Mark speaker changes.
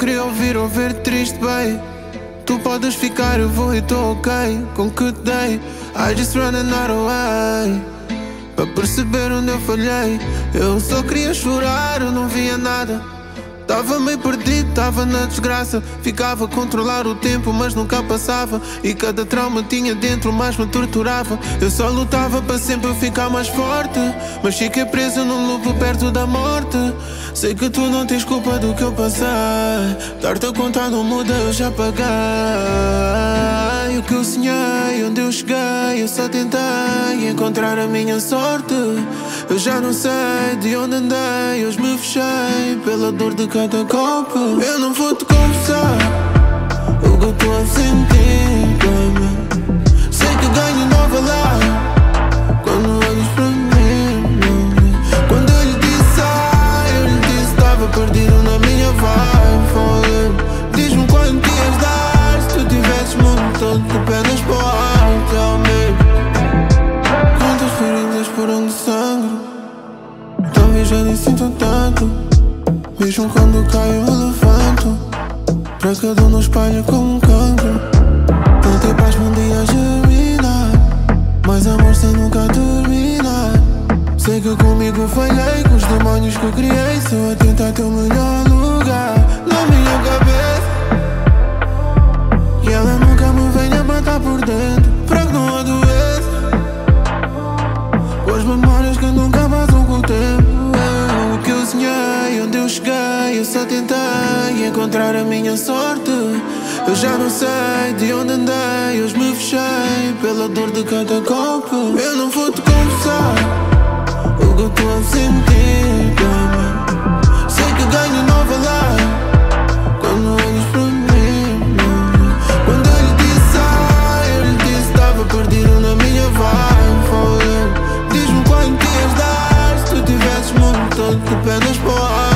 Speaker 1: queria ouvir ou ver triste, bem. Tu podes ficar, eu vou e tô ok com o que te dei. I just running out of way pra perceber onde eu falhei. Eu só queria chorar, eu não via nada. Tava meio perdido, tava na desgraça. Ficava a controlar o tempo, mas nunca passava. E cada trauma tinha dentro, mais me torturava. Eu só lutava para sempre ficar mais forte, mas fiquei preso num loop perto da morte. Sei que tu não tens culpa do que eu passei. Dar-te a contar não muda, eu já paguei. O que eu sonhei, onde eu cheguei, eu só tentei encontrar a minha sorte. Eu já não sei de onde andei, hoje me fechei pela dor de cada golpe. Eu não vou te confessar o que eu tô a sentir, baby. Sei que ganho nova lá quando olhas para mim, baby. Quando eu lhe disse, eu lhe disse, estava perdido na minha vibe. Diz-me quanto ias dar se tu tivesses mundo todo de pernas para o ar. Tell me quantas feridas por onde sangro, talvez já nem sinto tanto. Mesmo quando caio eu levanto, para cada um não espalha como um cancro. Não tem paz num dia germinar, mas amor sem nunca terminar. Sei que comigo falhei, com os demónios que eu criei. Só a tentar ter o melhor lugar na minha cabeça, e ela nunca me venha matar por dentro, para que não adoeça. Com as memórias que nunca passam com o tempo. O que eu sonhei, onde eu cheguei, eu só tentei encontrar a minha sorte. Eu já não sei de onde andei, hoje me fechei pela dor de cada golpe. Eu não vou te confessar o que eu tô a sentir, baby. Sei que ganho nova lá quando olhas para mim, baby. Quando eu lhe disse, estava perdido na minha vibe. Diz-me quanto ias dar se tu tivesses mundo todo de pernas para o ar.